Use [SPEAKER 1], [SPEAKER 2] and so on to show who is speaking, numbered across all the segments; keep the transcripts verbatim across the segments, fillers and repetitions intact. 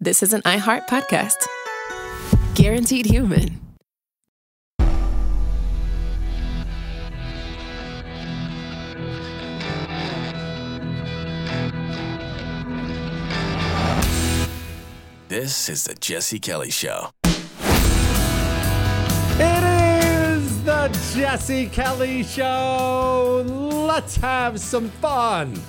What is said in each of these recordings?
[SPEAKER 1] This is an iHeart podcast. Guaranteed Human.
[SPEAKER 2] This is the Jesse Kelly Show.
[SPEAKER 3] It is the Jesse Kelly Show. Let's have some fun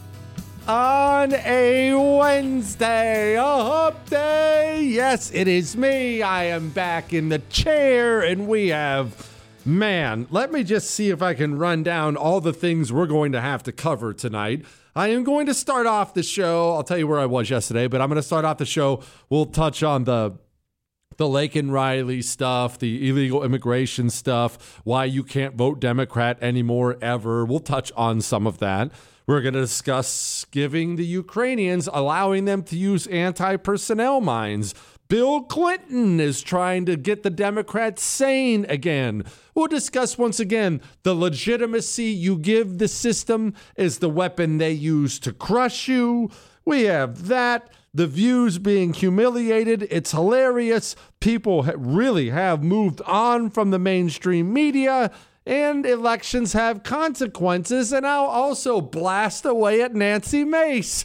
[SPEAKER 3] on a Wednesday, a hump day. Yes, it is me. I am back in the chair, and we have, man, let me just see if I can run down all the things we're going to have to cover tonight. I am going to start off the show. I'll tell you where I was yesterday, but I'm going to start off the show. We'll touch on the the Laken Riley stuff, the illegal immigration stuff, why you can't vote Democrat anymore ever. We'll touch on some of that. We're going to discuss giving the Ukrainians, allowing them to use anti-personnel mines. Bill Clinton is trying to get the Democrats sane again. We'll discuss once again the legitimacy you give the system is the weapon they use to crush you. We have that. The Views being humiliated. It's hilarious. People ha- really have moved on from the mainstream media. And elections have consequences, and I'll also blast away at Nancy Mace.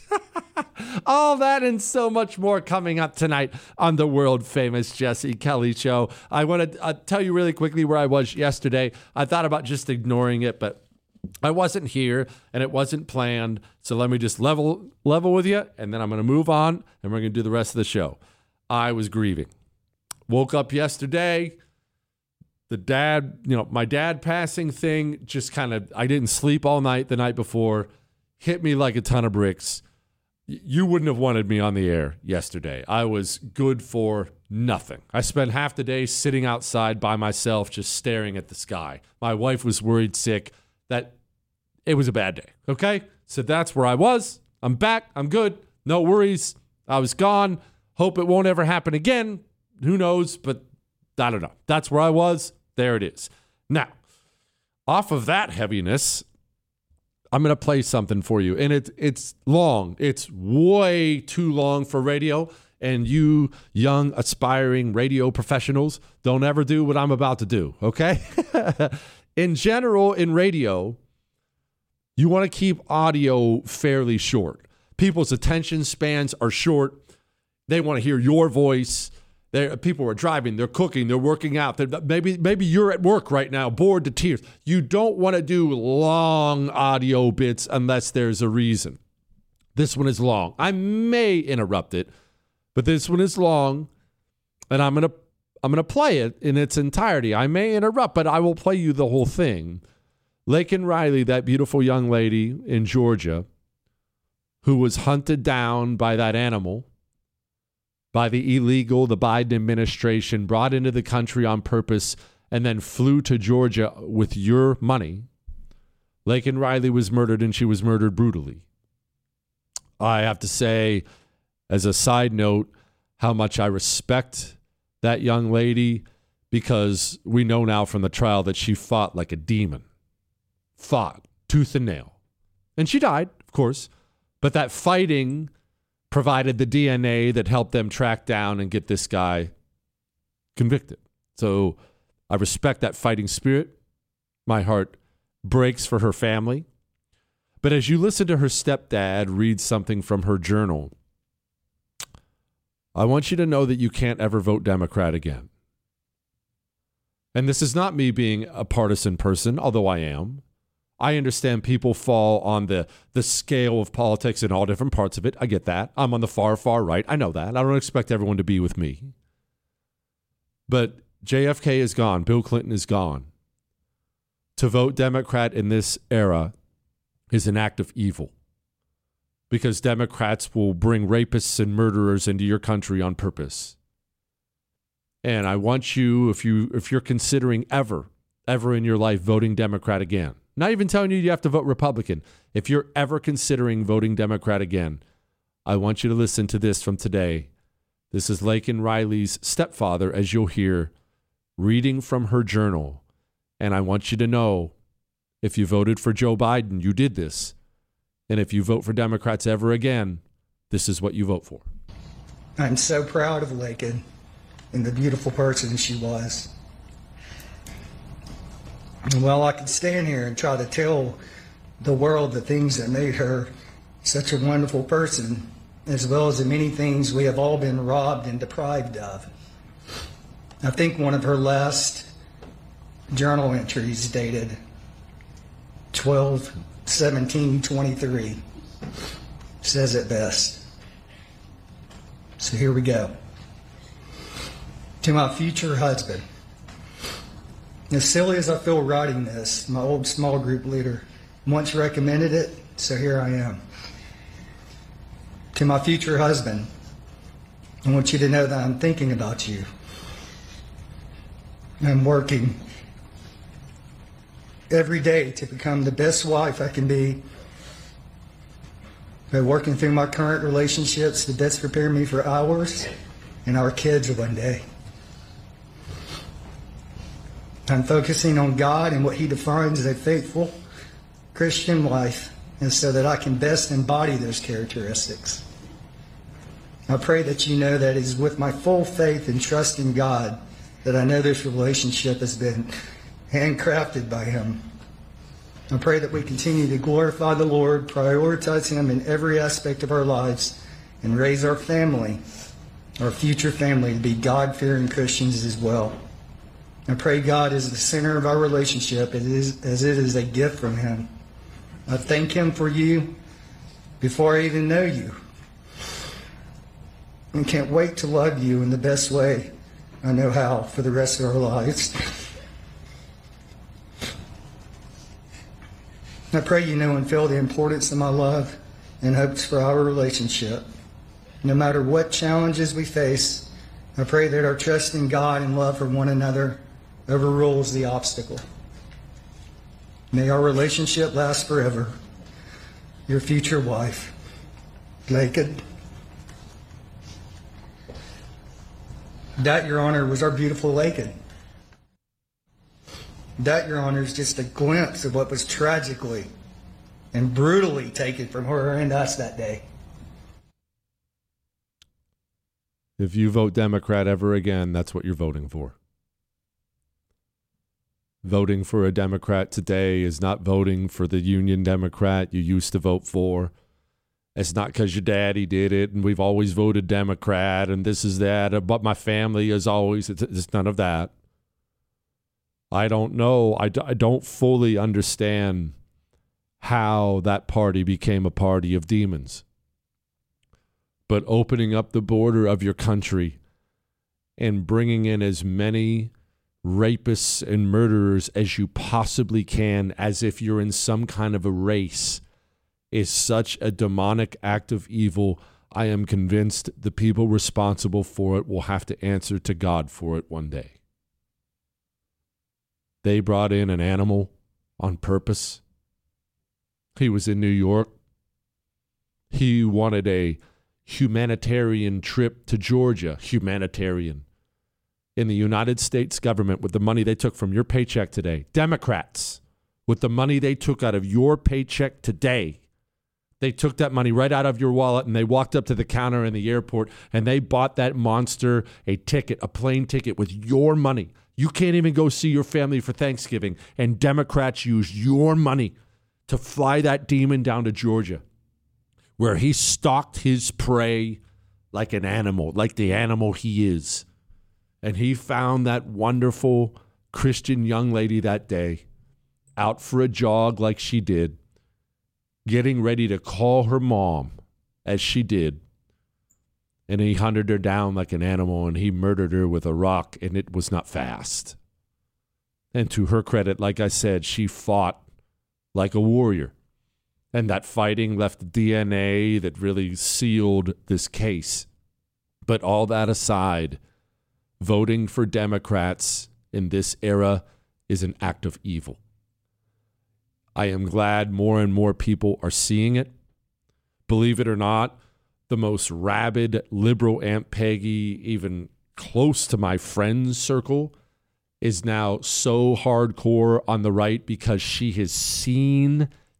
[SPEAKER 3] All that and so much more coming up tonight on the world-famous Jesse Kelly Show. I want to uh, tell you really quickly where I was yesterday. I thought about just ignoring it, but I wasn't here, and it wasn't planned, so let me just level level with you, and then I'm going to move on, and we're going to do the rest of the show. I was grieving. Woke up yesterday. The dad, you know, my dad passing thing just kind of, I didn't sleep all night the night before, hit me like a ton of bricks. You wouldn't have wanted me on the air yesterday. I was good for nothing. I spent half the day sitting outside by myself, just staring at the sky. My wife was worried sick. That it was a bad day. Okay. So that's where I was. I'm back. I'm good. No worries. I was gone. Hope it won't ever happen again. Who knows? But I don't know. That's where I was. There it is. Now, off of that heaviness, I'm going to play something for you. And it, it's long. It's way too long for radio. And you young, aspiring radio professionals, don't ever do what I'm about to do, okay? In general, in radio, you want to keep audio fairly short. People's attention spans are short. They want to hear your voice. They're, people are driving, they're cooking, they're working out. They're, maybe maybe you're at work right now, bored to tears. You don't want to do long audio bits unless there's a reason. This one is long. I may interrupt it, but this one is long, and I'm gonna I'm gonna play it in its entirety. I may interrupt, but I will play you the whole thing. Laken Riley, that beautiful young lady in Georgia, who was hunted down by that animal, by the illegal, the Biden administration, brought into the country on purpose, and then flew to Georgia with your money. Laken Riley was murdered, and she was murdered brutally. I have to say, as a side note, how much I respect that young lady, because we know now from the trial that she fought like a demon. Fought tooth and nail. And she died, of course, but that fighting provided the D N A that helped them track down and get this guy convicted. So I respect that fighting spirit. My heart breaks for her family. But as you listen to her stepdad read something from her journal, I want you to know that you can't ever vote Democrat again. And this is not me being a partisan person, although I am. I understand people fall on the, the scale of politics in all different parts of it. I get that. I'm on the far, far right. I know that. I don't expect everyone to be with me. But J F K is gone. Bill Clinton is gone. To vote Democrat in this era is an act of evil, because Democrats will bring rapists and murderers into your country on purpose. And I want you, if you if you're considering ever, ever in your life voting Democrat again, not even telling you you have to vote Republican, if you're ever considering voting Democrat again, I want you to listen to this from today. This is Laken Riley's stepfather, as you'll hear, reading from her journal. And I want you to know, if you voted for Joe Biden, you did this. And if you vote for Democrats ever again, this is what you vote for.
[SPEAKER 4] I'm so proud of Lakin and the beautiful person she was. And while I could stand here and try to tell the world the things that made her such a wonderful person, as well as the many things we have all been robbed and deprived of, I think one of her last journal entries dated twelve seventeen twenty-three says it best. So here we go. To my future husband. As silly as I feel writing this, my old small group leader once recommended it, so here I am. To my future husband, I want you to know that I'm thinking about you. I'm working every day to become the best wife I can be. By working through my current relationships to best prepare me for ours and our kids one day. I'm focusing on God and what He defines as a faithful Christian life, and so that I can best embody those characteristics. I pray that you know that it is with my full faith and trust in God that I know this relationship has been handcrafted by Him. I pray that we continue to glorify the Lord, prioritize Him in every aspect of our lives, and raise our family, our future family, to be God-fearing Christians as well. I pray God is the center of our relationship as it is a gift from Him. I thank Him for you before I even know you, and can't wait to love you in the best way I know how for the rest of our lives. I pray you know and feel the importance of my love and hopes for our relationship. No matter what challenges we face, I pray that our trust in God and love for one another overrules the obstacle. May our relationship last forever. Your future wife, Lakin. That, Your Honor, was our beautiful Lakin. That, Your Honor, is just a glimpse of what was tragically and brutally taken from her and us that day.
[SPEAKER 3] If you vote Democrat ever again, that's what you're voting for. Voting for a Democrat today is not voting for the Union Democrat you used to vote for. It's not because your daddy did it and we've always voted Democrat and this is that, but my family is always, it's, it's none of that. I don't know. I, d- I don't fully understand how that party became a party of demons. But opening up the border of your country and bringing in as many rapists and murderers as you possibly can, as if you're in some kind of a race, is such a demonic act of evil. I am convinced the people responsible for it will have to answer to God for it one day. They brought in an animal on purpose. He was in New York. He wanted a humanitarian trip to Georgia. Humanitarian. In the United States government, with the money they took from your paycheck today. Democrats, with the money they took out of your paycheck today. They took that money right out of your wallet and they walked up to the counter in the airport and they bought that monster a ticket, a plane ticket with your money. You can't even go see your family for Thanksgiving, and Democrats used your money to fly that demon down to Georgia, where he stalked his prey like an animal, like the animal he is. And he found that wonderful Christian young lady that day, out for a jog like she did, getting ready to call her mom as she did. And he hunted her down like an animal, and he murdered her with a rock, and it was not fast. And to her credit, like I said, she fought like a warrior. And that fighting left D N A that really sealed this case. But all that aside, voting for Democrats in this era is an act of evil. I am glad more and more people are seeing it. Believe it or not, the most rabid liberal Aunt Peggy, even close to my friends' circle, is now so hardcore on the right because she has seen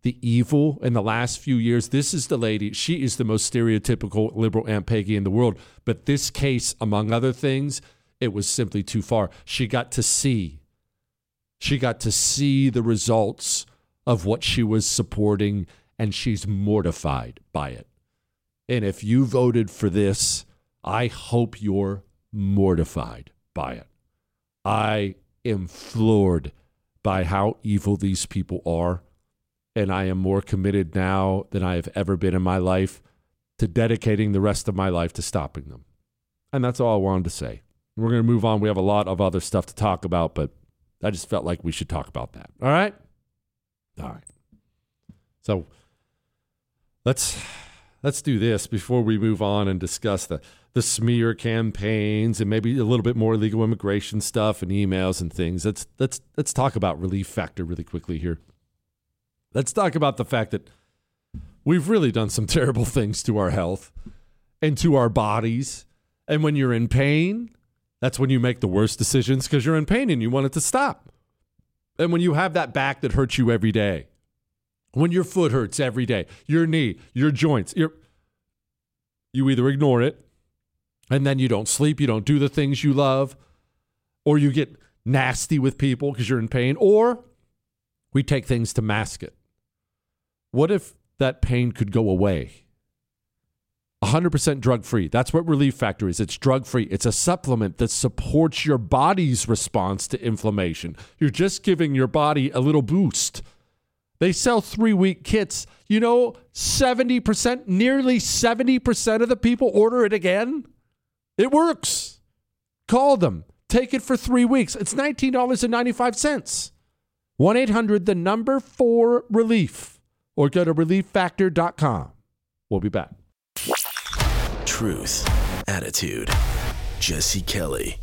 [SPEAKER 3] the evil in the last few years. This is the lady. She is the most stereotypical liberal Aunt Peggy in the world. But this case, among other things, it was simply too far. She got to see. She got to see the results of what she was supporting, and she's mortified by it. And if you voted for this, I hope you're mortified by it. I am floored by how evil these people are. And I am more committed now than I have ever been in my life to dedicating the rest of my life to stopping them. And that's all I wanted to say. We're going to move on. We have a lot of other stuff to talk about, but I just felt like we should talk about that. All right? All right. So let's let's do this before we move on and discuss the, the smear campaigns and maybe a little bit more illegal immigration stuff and emails and things. Let's let's let's talk about Relief Factor really quickly here. Let's talk about the fact that we've really done some terrible things to our health and to our bodies. And when you're in pain, that's when you make the worst decisions because you're in pain and you want it to stop. And when you have that back that hurts you every day, when your foot hurts every day, your knee, your joints, your, you either ignore it and then you don't sleep, you don't do the things you love, or you get nasty with people because you're in pain, or we take things to mask it. What if that pain could go away? one hundred percent drug-free. That's what Relief Factor is. It's drug-free. It's a supplement that supports your body's response to inflammation. You're just giving your body a little boost. They sell three-week kits. You know, seventy percent, nearly seventy percent of the people order it again. It works. Call them. Take it for three weeks. It's nineteen dollars and ninety-five cents. one eight hundred, the number four relief. Or go to relief factor dot com. We'll be back.
[SPEAKER 2] Truth, attitude, Jesse Kelly.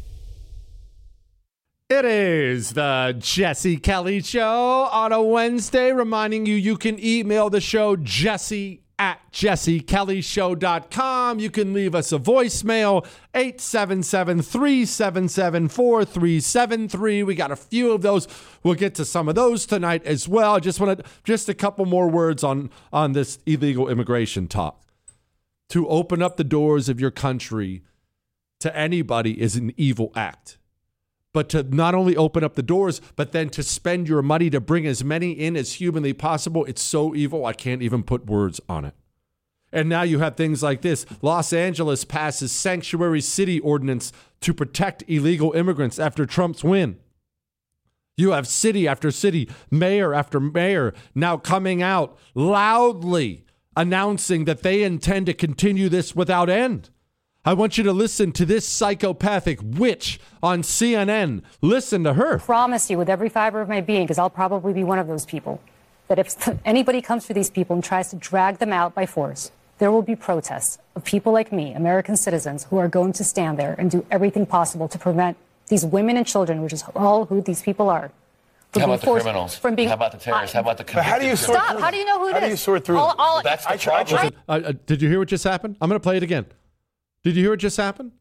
[SPEAKER 3] It is the Jesse Kelly Show on a Wednesday, reminding you you can email the show Jesse at jesse kelly show dot com. You can leave us a voicemail, eight seven seven, three seven seven, four three seven three. We got a few of those. We'll get to some of those tonight as well. I just want to, just a couple more words on, on this illegal immigration talk. To open up the doors of your country to anybody is an evil act. But to not only open up the doors, but then to spend your money to bring as many in as humanly possible, it's so evil, I can't even put words on it. And now you have things like this. Los Angeles passes sanctuary city ordinance to protect illegal immigrants after Trump's win. You have city after city, mayor after mayor now coming out loudly announcing that they intend to continue this without end. I want you to listen to this psychopathic witch on C N N. Listen to her.
[SPEAKER 5] I promise you with every fiber of my being, because I'll probably be one of those people, that if anybody comes for these people and tries to drag them out by force, there will be protests of people like me, American citizens, who are going to stand there and do everything possible to prevent these women and children, which is all who these people are.
[SPEAKER 6] How about the criminals? From being, How about the terrorists? How about the convicted?
[SPEAKER 5] How do you sort
[SPEAKER 6] Stop.
[SPEAKER 5] through How do you know who it
[SPEAKER 6] How
[SPEAKER 5] is?
[SPEAKER 6] do you sort through all, all, That's the I, problem.
[SPEAKER 3] I, I, uh, did you hear what just happened? I'm going to play it again. Did you hear what just happened?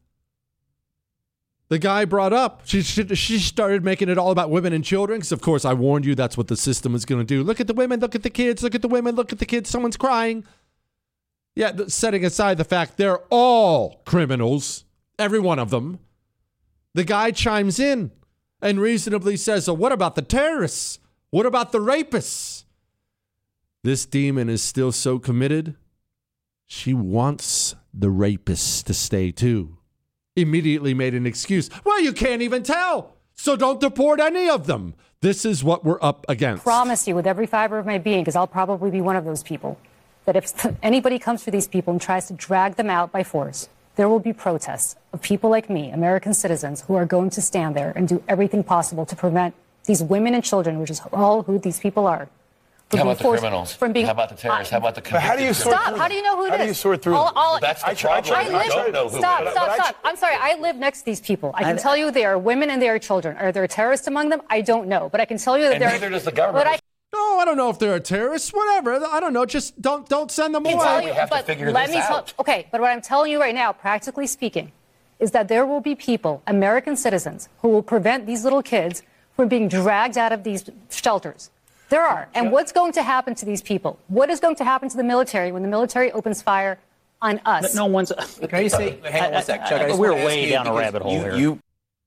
[SPEAKER 3] The guy brought up, she, she, she started making it all about women and children, because of course I warned you that's what the system is going to do. Look at the women, look at the kids, look at the women, look at the kids, someone's crying. Yeah, th- setting aside the fact they're all criminals, every one of them, the guy chimes in and reasonably says, so what about the terrorists? What about the rapists? This demon is still so committed, she wants the rapists to stay too. Immediately made an excuse. Well, you can't even tell, so don't deport any of them. This is what we're up against.
[SPEAKER 5] I promise you with every fiber of my being, because I'll probably be one of those people, that if anybody comes for these people and tries to drag them out by force, there will be protests of people like me, American citizens, who are going to stand there and do everything possible to prevent these women and children, which is all who these people are.
[SPEAKER 6] How about the criminals? From being, How about the terrorists? Uh, How about the convicted?
[SPEAKER 5] How do you sort Stop. How do you know who it
[SPEAKER 6] How
[SPEAKER 5] is?
[SPEAKER 6] How do you sort through all, all, That's the I, problem. I, I, live, I don't know who
[SPEAKER 5] Stop,
[SPEAKER 6] it is.
[SPEAKER 5] stop, stop. I'm sorry. I live next to these people. I can I, tell you they are women and they are children. Are there terrorists among them? I don't know. But I can tell you that
[SPEAKER 6] and
[SPEAKER 5] there
[SPEAKER 6] neither does the government.
[SPEAKER 5] I,
[SPEAKER 3] no, I don't know if they're terrorists. Whatever. I don't know. Just don't don't send them away.
[SPEAKER 5] You,
[SPEAKER 6] we have
[SPEAKER 5] but
[SPEAKER 6] to figure
[SPEAKER 5] let
[SPEAKER 6] this
[SPEAKER 5] me
[SPEAKER 6] out.
[SPEAKER 5] Tell, okay, but what I'm telling you right now, practically speaking, is that there will be people, American citizens, who will prevent these little kids from being dragged out of these shelters. There are. And what's going to happen to these people? What is going to happen to the military when the military opens fire on us?
[SPEAKER 7] No one's.
[SPEAKER 8] Can I say? Hang on one sec, Chuck. I just
[SPEAKER 7] we're
[SPEAKER 8] wanna ask
[SPEAKER 7] way
[SPEAKER 8] you
[SPEAKER 7] down a
[SPEAKER 8] because
[SPEAKER 7] rabbit hole
[SPEAKER 8] you,
[SPEAKER 7] here.
[SPEAKER 8] You,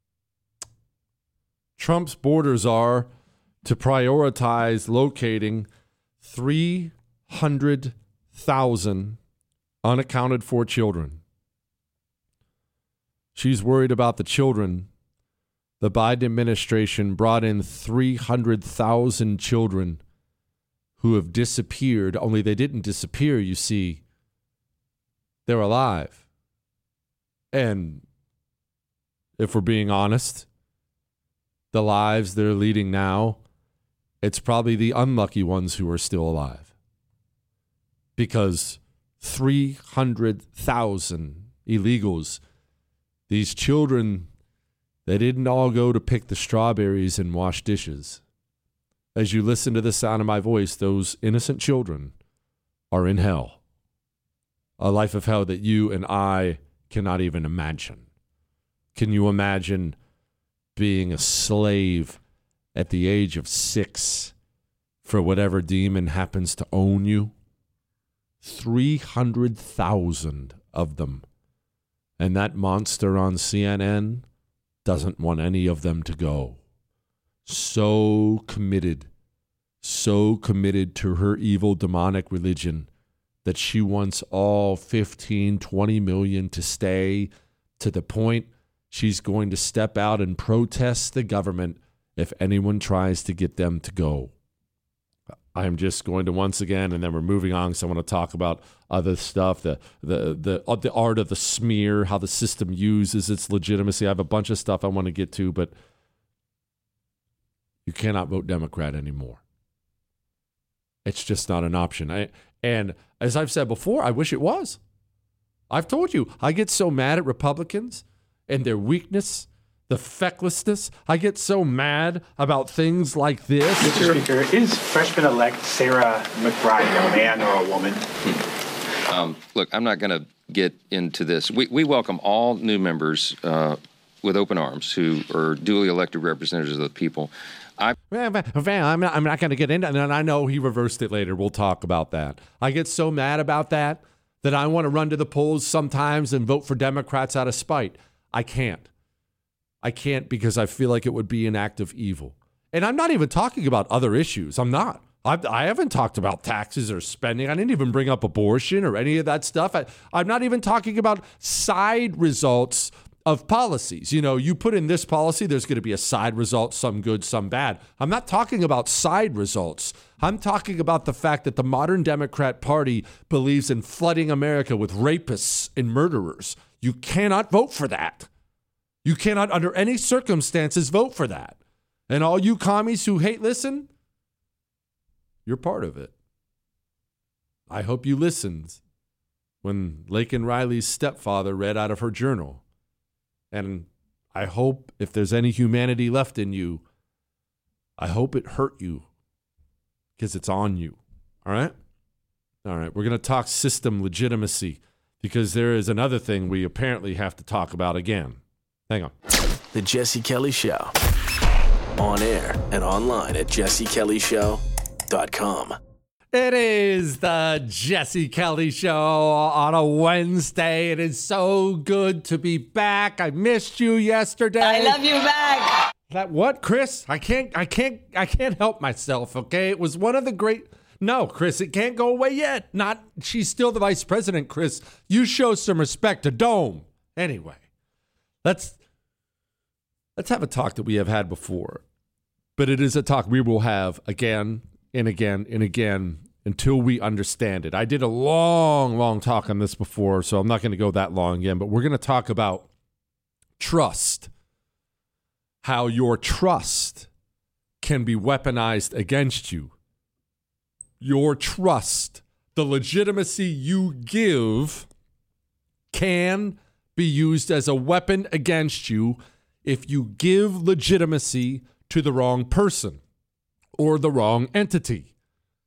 [SPEAKER 3] Trump's borders are to prioritize locating three hundred thousand unaccounted for children. She's worried about the children. The Biden administration brought in three hundred thousand children who have disappeared, only they didn't disappear, you see. They're alive. And if we're being honest, the lives they're leading now, it's probably the unlucky ones who are still alive. Because three hundred thousand illegals, these children, they didn't all go to pick the strawberries and wash dishes. As you listen to the sound of my voice, those innocent children are in hell. A life of hell that you and I cannot even imagine. Can you imagine being a slave at the age of six for whatever demon happens to own you? three hundred thousand of them. And that monster on C N N doesn't want any of them to go. So committed, so committed to her evil demonic religion that she wants all fifteen, twenty million to stay, to the point she's going to step out and protest the government if anyone tries to get them to go. I'm just going to once again, and then we're moving on because I want to talk about other stuff, the the the uh, the art of the smear, how the system uses its legitimacy. I have a bunch of stuff I want to get to, but you cannot vote Democrat anymore. It's just not an option. I, and as I've said before, I wish it was. I've told you, I get so mad at Republicans and their weakness, the fecklessness. I get so mad about things like this.
[SPEAKER 9] Mister Speaker, is freshman-elect Sarah McBride a man or a woman?
[SPEAKER 10] Um, look, I'm not going to get into this. We, we welcome all new members uh, with open arms who are duly elected representatives of the people. I,
[SPEAKER 3] I'm not, I'm not going to get into it. And I know he reversed it later. We'll talk about that. I get so mad about that that I want to run to the polls sometimes and vote for Democrats out of spite. I can't. I can't because I feel like it would be an act of evil. And I'm not even talking about other issues. I'm not. I've, I haven't talked about taxes or spending. I didn't even bring up abortion or any of that stuff. I, I'm not even talking about side results of policies. You know, you put in this policy, there's going to be a side result, some good, some bad. I'm not talking about side results. I'm talking about the fact that the modern Democrat Party believes in flooding America with rapists and murderers. You cannot vote for that. You cannot, under any circumstances, vote for that. And all you commies who hate listen, you're part of it. I hope you listened when Laken Riley's stepfather read out of her journal. And I hope if there's any humanity left in you, I hope it hurt you because it's on you. All right? All right. We're going to talk system legitimacy because there is another thing we apparently have to talk about again. Hang on.
[SPEAKER 2] The Jesse Kelly Show. On air and online at jesse kelly show dot com.
[SPEAKER 3] It is the Jesse Kelly Show on a Wednesday. It is so good to be back. I missed you yesterday.
[SPEAKER 11] I love you back.
[SPEAKER 3] That what, Chris? I can't I can't I can't help myself, okay? It was one of the great No, Chris, it can't go away yet. Not she's still the vice president, Chris. You show some respect to Dome. Anyway, let's let's have a talk that we have had before. But it is a talk we will have again and again and again until we understand it. I did a long, long talk on this before, so I'm not going to go that long again, but we're going to talk about trust, how your trust can be weaponized against you. Your trust, the legitimacy you give, can be used as a weapon against you if you give legitimacy to the wrong person or the wrong entity.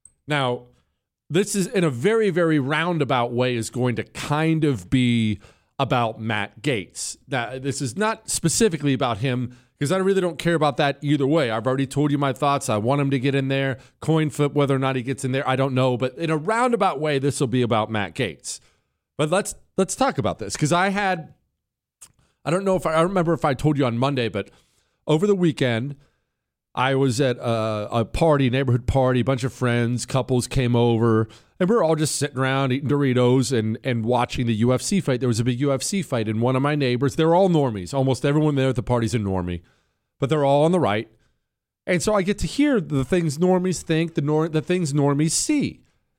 [SPEAKER 3] Now, this is in a very, very roundabout way is going to kind of be about Matt Gaetz. Now, this is not specifically about him because I really don't care about that either way. I've already told you my thoughts. I want him to get in there. Coin flip whether or not he gets in there, I don't know. But in a roundabout way, this will be about Matt Gaetz. But let's let's talk about this because I had, I don't know if I, I don't remember if I told you on Monday, but over the weekend, I was at a, a party, neighborhood party, a bunch of friends, couples came over, and we were all just sitting around eating Doritos and, and watching the U F C fight. There was a big U F C fight, and one of my neighbors, they're all normies. Almost everyone there at the party's a normie, but they're all on the right. And so I get to hear the things normies think, the, nor- the things normies see.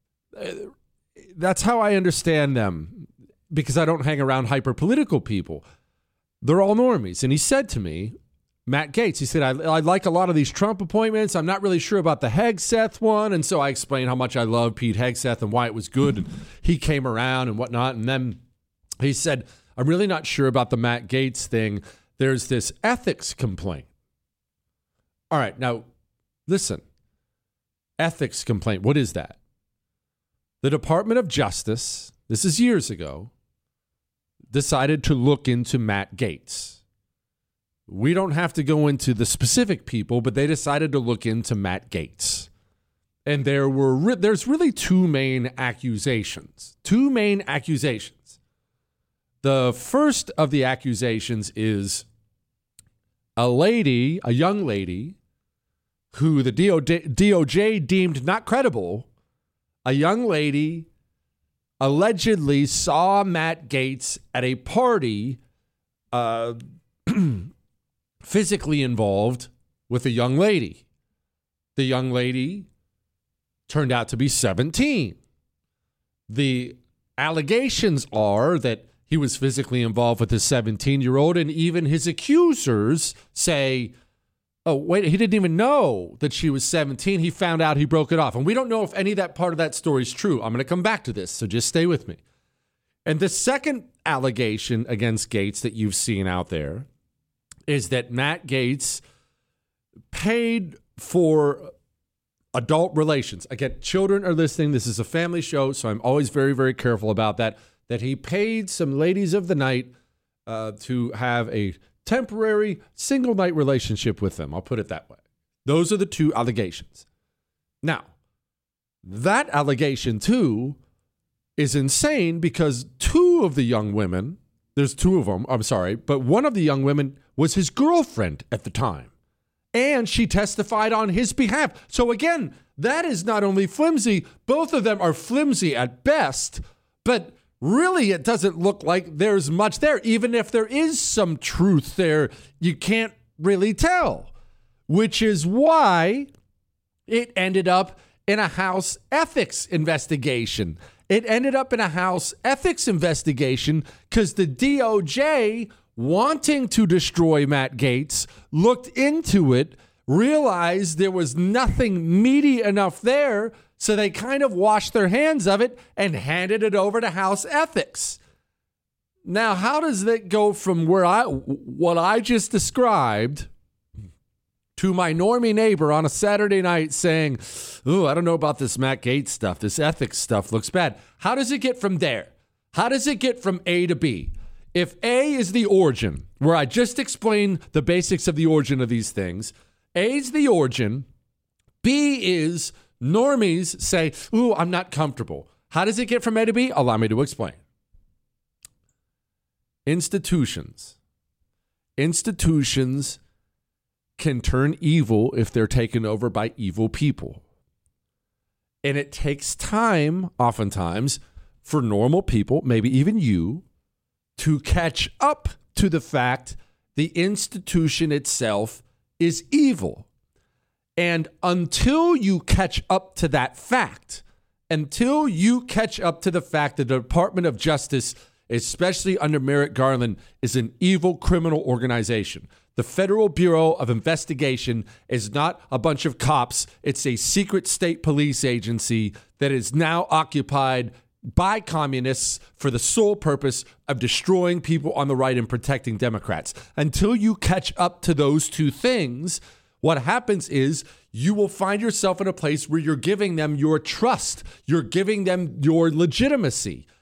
[SPEAKER 3] That's how I understand them, because I don't hang around hyper-political people. They're all normies. And he said to me, Matt Gaetz, he said, I, I like a lot of these Trump appointments. I'm not really sure about the Hegseth one. And so I explained how much I love Pete Hegseth and why it was good. And he came around and whatnot. And then he said, I'm really not sure about the Matt Gaetz thing. There's this ethics complaint. All right, now, listen. Ethics complaint, what is that? The Department of Justice, this is years ago, decided to look into Matt Gaetz. We don't have to go into the specific people, but they decided to look into Matt Gaetz. And there were re- there's really two main accusations. Two main accusations. The first of the accusations is a lady, a young lady, who the D O J deemed not credible. A young lady allegedly saw Matt Gaetz at a party, uh, physically involved with a young lady. The young lady turned out to be seventeen. The allegations are that he was physically involved with a seventeen-year-old, and even his accusers say, oh, wait, he didn't even know that she was seventeen. He found out, he broke it off. And we don't know if any of that part of that story is true. I'm going to come back to this, so just stay with me. And the second allegation against Gaetz that you've seen out there is that Matt Gaetz paid for adult relations. Again, children are listening. This is a family show, so I'm always very, very careful about that. That he paid some ladies of the night uh, to have a temporary single night relationship with them. I'll put it that way. Those are the two allegations. Now, that allegation, too, is insane because two of the young women, there's two of them, I'm sorry, but one of the young women was his girlfriend at the time. And she testified on his behalf. So again, that is not only flimsy, both of them are flimsy at best, but really it doesn't look like there's much there. Even if there is some truth there, you can't really tell. Which is why it ended up in a House ethics investigation. It ended up in a House ethics investigation because the D O J, wanting to destroy Matt Gaetz, looked into it, realized there was nothing meaty enough there, so they kind of washed their hands of it and handed it over to House ethics. Now, how does that go from where I what I just described to my normie neighbor on a Saturday night saying, "Ooh, I don't know about this Matt Gaetz stuff. This ethics stuff looks bad." How does it get from there? How does it get from A to B? If A is the origin, where I just explained the basics of the origin of these things, A is the origin, B is normies say, "Ooh, I'm not comfortable." How does it get from A to B? Allow me to explain. Institutions. Institutions can turn evil if they're taken over by evil people. And it takes time, oftentimes, for normal people, maybe even you, to catch up to the fact the institution itself is evil. And until you catch up to that fact, until you catch up to the fact that the Department of Justice, especially under Merrick Garland, is an evil criminal organization. The Federal Bureau of Investigation is not a bunch of cops. It's a secret state police agency that is now occupied by communists for the sole purpose of destroying people on the right and protecting Democrats. Until you catch up to those two things, what happens is you will find yourself in a place where you're giving them your trust. You're giving them your legitimacy.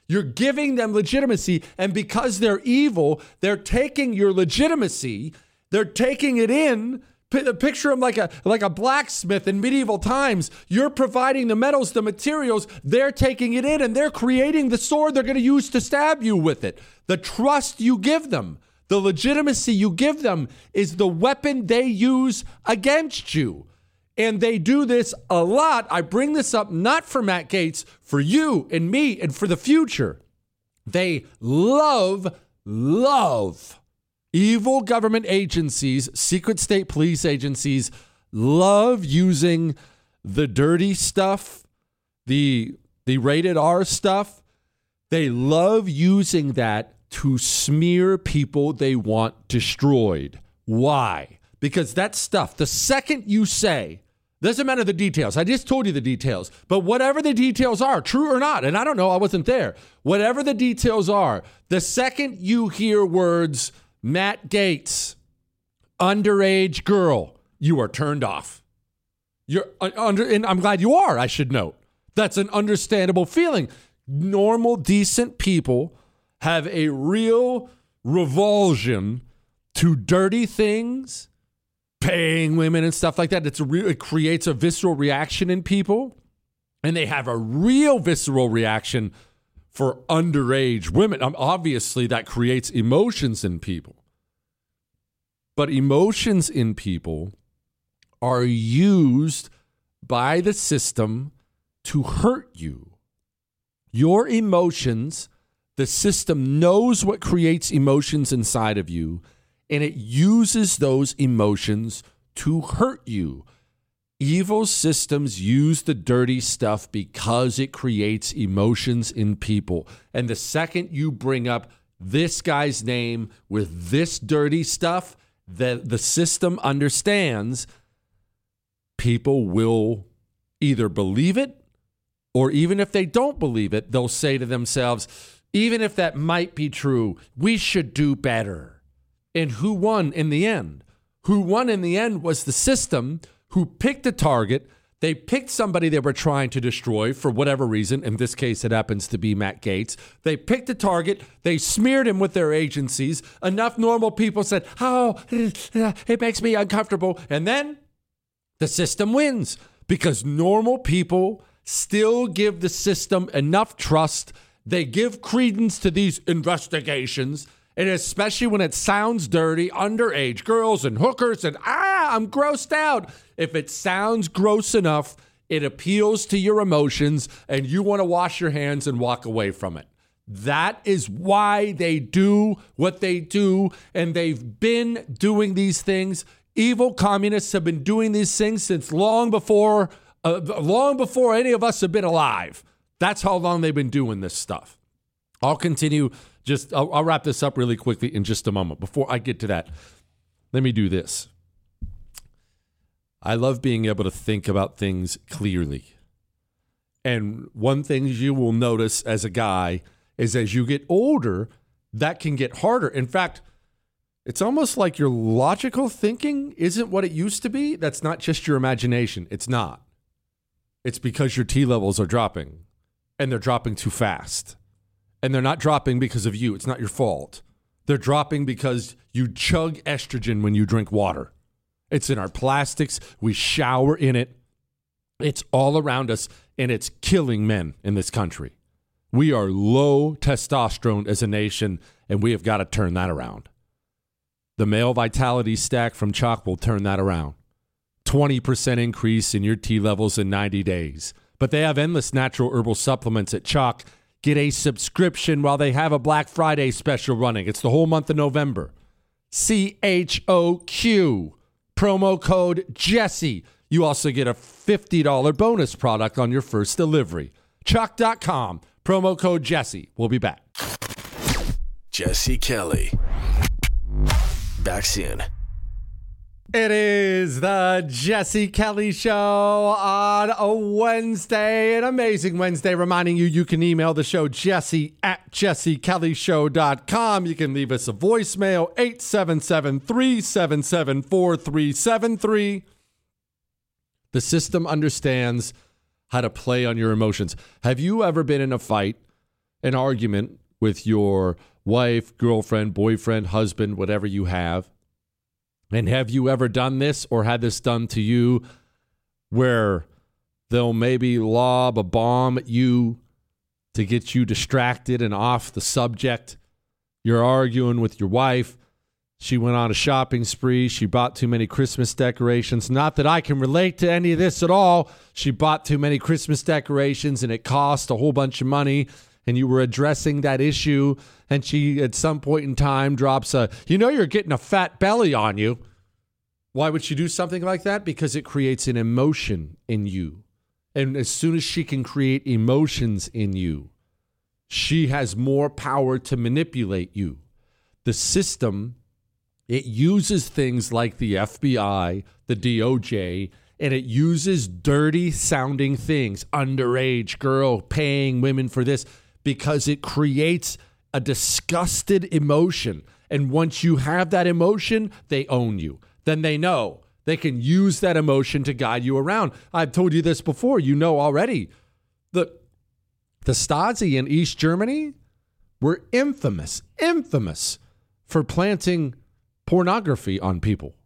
[SPEAKER 3] You're giving them legitimacy, and because they're evil, they're taking your legitimacy, they're taking it in. P- picture them like a like a blacksmith in medieval times. You're providing the metals, the materials, they're taking it in, and they're creating the sword they're going to use to stab you with it. The trust you give them, the legitimacy you give them is the weapon they use against you. And they do this a lot. I bring this up not for Matt Gaetz, for you and me and for the future. They love, love evil government agencies, secret state police agencies, love using the dirty stuff, the, the rated R stuff. They love using that to smear people they want destroyed. Why? Because that stuff, the second you say, doesn't matter the details. I just told you the details. But whatever the details are, true or not, and I don't know, I wasn't there. Whatever the details are, the second you hear words, Matt Gaetz, underage girl, you are turned off. You're under, and I'm glad you are, I should note. That's an understandable feeling. Normal, decent people have a real revulsion to dirty things, paying women and stuff like that. It's a re- it creates a visceral reaction in people, and they have a real visceral reaction for underage women. Um, obviously, that creates emotions in people. But emotions in people are used by the system to hurt you. Your emotions, the system knows what creates emotions inside of you, and it uses those emotions to hurt you. Evil systems use the dirty stuff because it creates emotions in people. And the second you bring up this guy's name with this dirty stuff, the, the system understands people will either believe it, or even if they don't believe it, they'll say to themselves, even if that might be true, we should do better. And who won in the end? Who won in the end was the system who picked a target. They picked somebody they were trying to destroy for whatever reason. In this case, it happens to be Matt Gaetz. They picked a target. They smeared him with their agencies. Enough normal people said, oh, it makes me uncomfortable. And then the system wins because normal people still give the system enough trust. They give credence to these investigations. And especially when it sounds dirty, underage girls and hookers and, ah, I'm grossed out. If it sounds gross enough, it appeals to your emotions and you want to wash your hands and walk away from it. That is why they do what they do. And they've been doing these things. Evil communists have been doing these things since long before, uh, long before any of us have been alive. That's how long they've been doing this stuff. I'll continue. Just, I'll, I'll wrap this up really quickly in just a moment. Before I get to that, let me do this. I love being able to think about things clearly. And one thing you will notice as a guy is as you get older, that can get harder. In fact, it's almost like your logical thinking isn't what it used to be. That's not just your imagination. It's not. It's because your T levels are dropping, and they're dropping too fast. And they're not dropping because of you. It's not your fault. They're dropping because you chug estrogen when you drink water. It's in our plastics. We shower in it. It's all around us, and it's killing men in this country. We are low testosterone as a nation, and we have got to turn that around. The male vitality stack from Choq will turn that around. twenty percent increase in your T levels in ninety days. But they have endless natural herbal supplements at Choq. Get a subscription while they have a Black Friday special running. It's the whole month of November. C H O Q. Promo code Jesse. You also get a fifty dollars bonus product on your first delivery. Choq dot com. Promo code Jesse. We'll be back.
[SPEAKER 2] Jesse Kelly. Back soon.
[SPEAKER 3] It is the Jesse Kelly Show on a Wednesday, an amazing Wednesday, reminding you you can email the show jesse at jesse kelly show dot com. You can leave us a voicemail, eight seven seven, three seven seven, four three seven three. The system understands how to play on your emotions. Have you ever been in a fight an argument with your wife, girlfriend, boyfriend, husband, whatever you have. And have you ever done this or had this done to you where they'll maybe lob a bomb at you to get you distracted and off the subject? You're arguing with your wife. She went on a shopping spree. She bought too many Christmas decorations. Not that I can relate to any of this at all. She bought too many Christmas decorations and it cost a whole bunch of money. And you were addressing that issue, and she, at some point in time, drops a, you know you're getting a fat belly on you. Why would she do something like that? Because it creates an emotion in you. And as soon as she can create emotions in you, she has more power to manipulate you. The system, it uses things like the F B I, the D O J, and it uses dirty-sounding things, underage girl paying women for this, because it creates a disgusted emotion. And once you have that emotion, they own you. Then they know they can use that emotion to guide you around. I've told you this before. You know already. The, the Stasi in East Germany were infamous, infamous for planting pornography on people.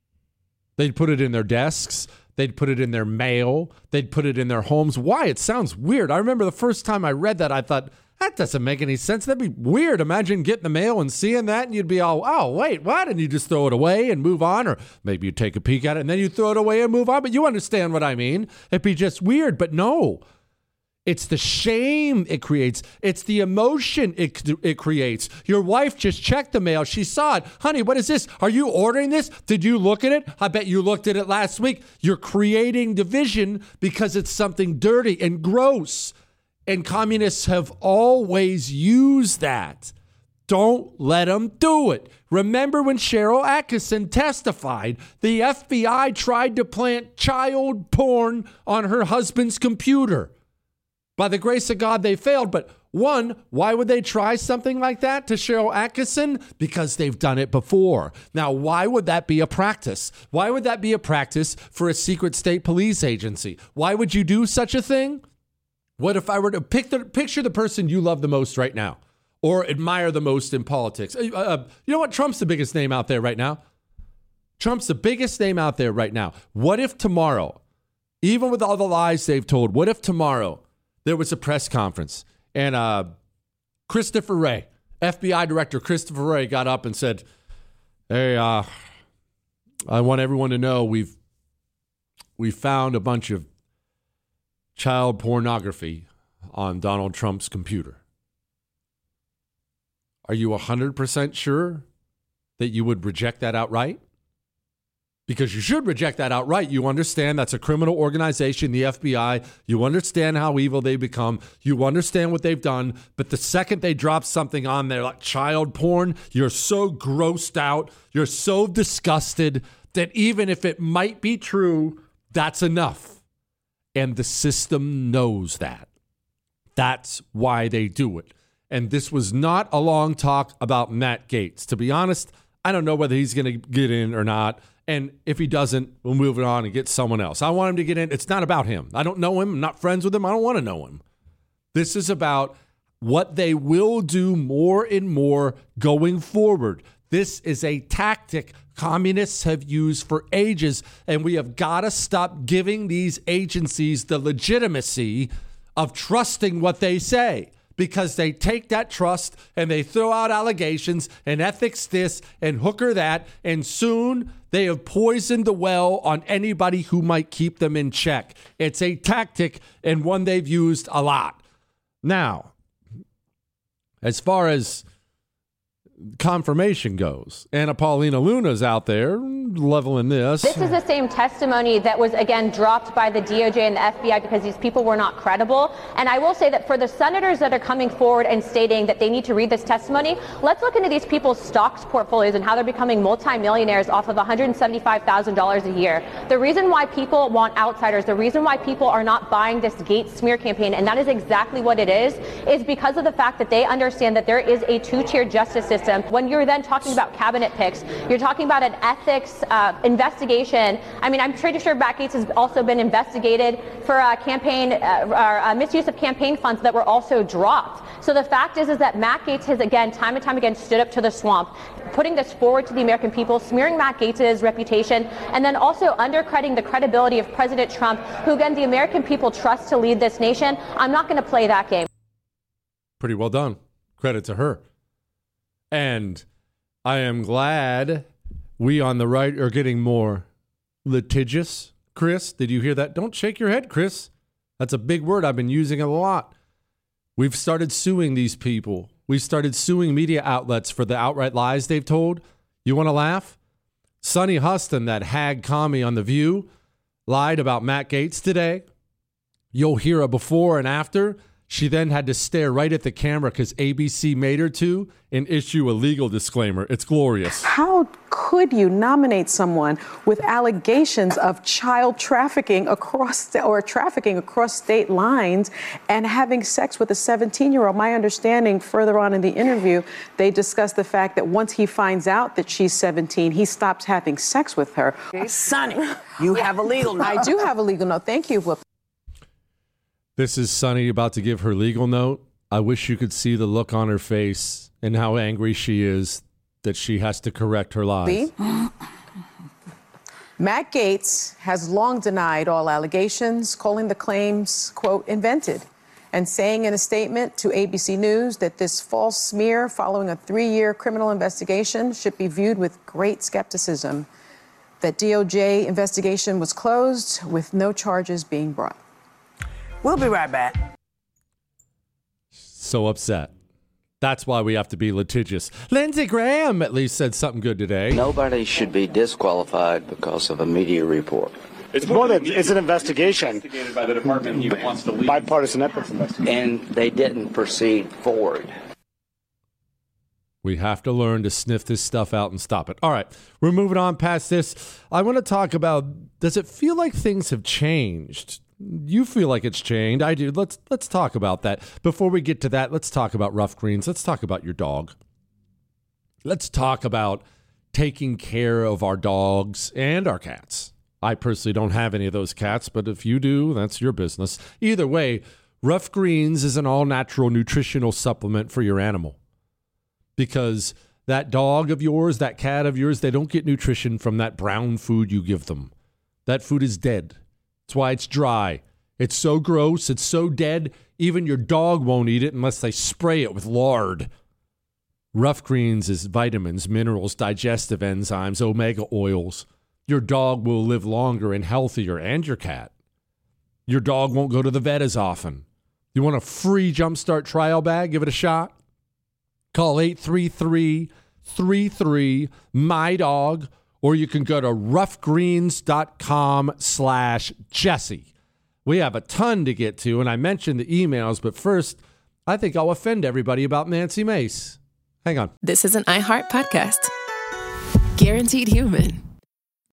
[SPEAKER 3] They'd put it in their desks. They'd put it in their mail. They'd put it in their homes. Why? It sounds weird. I remember the first time I read that, I thought, that doesn't make any sense. That'd be weird. Imagine getting the mail and seeing that, and you'd be all, oh, wait, what? And you just throw it away and move on, or maybe you take a peek at it, and then you throw it away and move on. But you understand what I mean. It'd be just weird. But no. It's the shame it creates. It's the emotion it it creates. Your wife just checked the mail. She saw it. Honey, what is this? Are you ordering this? Did you look at it? I bet you looked at it last week. You're creating division because it's something dirty and gross. And communists have always used that. Don't let them do it. Remember when Cheryl Atkinson testified, the F B I tried to plant child porn on her husband's computer. By the grace of God, they failed. But one, why would they try something like that to Cheryl Atkinson? Because they've done it before. Now, why would that be a practice? Why would that be a practice for a secret state police agency? Why would you do such a thing? What if I were to pick the, picture the person you love the most right now or admire the most in politics? Uh, uh, you know what? Trump's the biggest name out there right now. Trump's the biggest name out there right now. What if tomorrow, even with all the lies they've told, what if tomorrow there was a press conference and uh, Christopher Wray, F B I Director Christopher Wray, got up and said, hey, uh, I want everyone to know we've we found a bunch of child pornography on Donald Trump's computer. Are you one hundred percent sure that you would reject that outright? Because you should reject that outright. You understand that's a criminal organization, the F B I. You understand how evil they become. You understand what they've done. But the second they drop something on there like child porn, you're so grossed out, you're so disgusted that even if it might be true, that's enough. And the system knows that. That's why they do it. And this was not a long talk about Matt Gaetz. To be honest, I don't know whether he's going to get in or not. And if he doesn't, we'll move it on and get someone else. I want him to get in. It's not about him. I don't know him. I'm not friends with him. I don't want to know him. This is about what they will do more and more going forward. This is a tactic communists have used for ages, and we have got to stop giving these agencies the legitimacy of trusting what they say. Because they take that trust and they throw out allegations and ethics this and hooker that, and soon they have poisoned the well on anybody who might keep them in check. It's a tactic and one they've used a lot. Now, as far as confirmation goes, Anna Paulina Luna's out there leveling this.
[SPEAKER 7] This is the same testimony that was, again, dropped by the D O J and the F B I because these people were not credible. And I will say that for the senators that are coming forward and stating that they need to read this testimony, let's look into these people's stocks portfolios and how they're becoming multimillionaires off of one hundred seventy-five thousand dollars a year. The reason why people want outsiders, the reason why people are not buying this Gaetz smear campaign, and that is exactly what it is, is because of the fact that they understand that there is a two-tier justice system system. When you're then talking about cabinet picks, you're talking about an ethics uh, investigation. I mean, I'm pretty sure Matt Gaetz has also been investigated for uh, campaign uh, or uh, misuse of campaign funds that were also dropped. So the fact is, is that Matt Gaetz has, again, time and time again, stood up to the swamp, putting this forward to the American people, smearing Matt Gaetz's reputation, and then also undercutting the credibility of President Trump, who, again, the American people trust to lead this nation. I'm not going to play that game.
[SPEAKER 3] Pretty well done. Credit to her. And I am glad we on the right are getting more litigious. Chris, did you hear that? Don't shake your head, Chris. That's a big word. I've been using it a lot. We've started suing these people. We've started suing media outlets for the outright lies they've told. You want to laugh? Sonny Huston, that hag commie on The View, lied about Matt Gaetz today. You'll hear a before and after. She then had to stare right at the camera because A B C made her to and issue a legal disclaimer. It's glorious.
[SPEAKER 11] How could you nominate someone with allegations of child trafficking across or trafficking across state lines and having sex with a seventeen-year-old? My understanding further on in the interview, they discussed the fact that once he finds out that she's seventeen, he stops having sex with her.
[SPEAKER 12] Sonny, you have a legal note.
[SPEAKER 11] I do have a legal note. Thank you.
[SPEAKER 3] This is Sonny about to give her legal note. I wish you could see the look on her face and how angry she is that she has to correct her lies.
[SPEAKER 11] Matt Gaetz has long denied all allegations, calling the claims, quote, invented, and saying in a statement to A B C News that this false smear following a three-year criminal investigation should be viewed with great skepticism. That D O J investigation was closed with no charges being brought.
[SPEAKER 12] We'll be right back.
[SPEAKER 3] So upset. That's why we have to be litigious. Lindsey Graham at least said something good today.
[SPEAKER 13] Nobody should be disqualified because of a media report.
[SPEAKER 9] It's more than it's an investigation.
[SPEAKER 6] Investigated by the department he wants to lead.
[SPEAKER 9] Bipartisan ethics investigation.
[SPEAKER 13] And they didn't proceed forward.
[SPEAKER 3] We have to learn to sniff this stuff out and stop it. All right, we're moving on past this. I want to talk about, does it feel like things have changed? You feel like it's changed. I do. Let's let's talk about that. Before we get to that, let's talk about Rough Greens. Let's talk about your dog. Let's talk about taking care of our dogs and our cats. I personally don't have any of those cats, but if you do, that's your business. Either way, Rough Greens is an all-natural nutritional supplement for your animal. Because that dog of yours, that cat of yours, they don't get nutrition from that brown food you give them. That food is dead. That's why it's dry. It's so gross. It's so dead. Even your dog won't eat it unless they spray it with lard. Rough Greens is vitamins, minerals, digestive enzymes, omega oils. Your dog will live longer and healthier, and your cat. Your dog won't go to the vet as often. You want a free Jumpstart trial bag? Give it a shot. Call eight three three, three three, M Y D O G. Or you can go to roughgreens.com slash Jesse. We have a ton to get to, and I mentioned the emails, but first, I think I'll offend everybody about Nancy Mace. Hang on.
[SPEAKER 1] This is an iHeart podcast. Guaranteed Human.